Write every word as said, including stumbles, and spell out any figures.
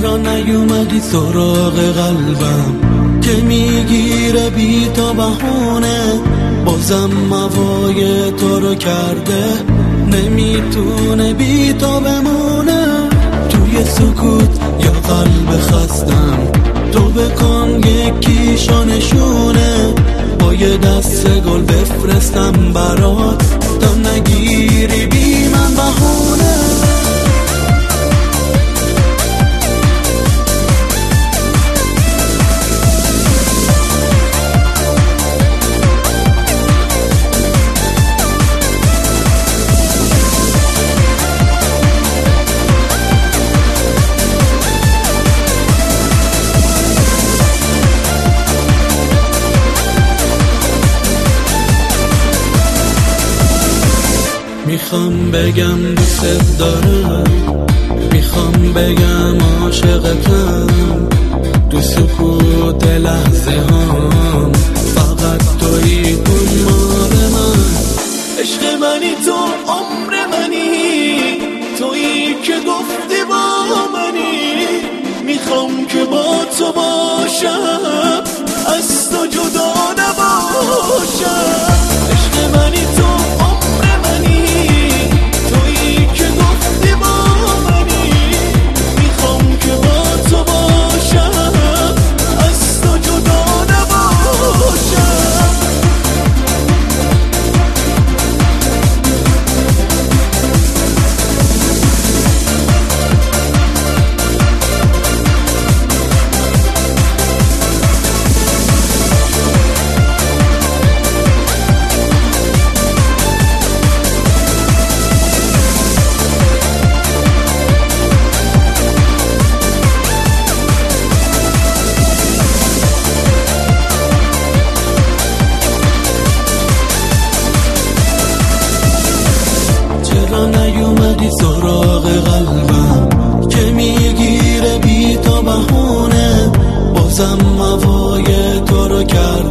چرا نیومدی سراغ قلبم که میگیره بی تا بهونه؟ بازم موای تو رو کرده نمیتونه بی تو بمونه. توی سکوت یا قلب خستم تو بکن یکیشو نشونه. با یه دست گل بفرستم برات تا نگیری بی من بهونه. میخوام بگم دوست دارم، میخوام بگم عاشقتم، تو سکوت لحظه هم فقط تویی دنبال من. عشق منی تو، عمر منی، تویی که گفتی با منی. میخوام که با تو باشم، از تو جدا نباشم. عشق منی تو، نیومدی سراغ قلبم که میگیره بی تا بهونه. بازم موای تو رو کرد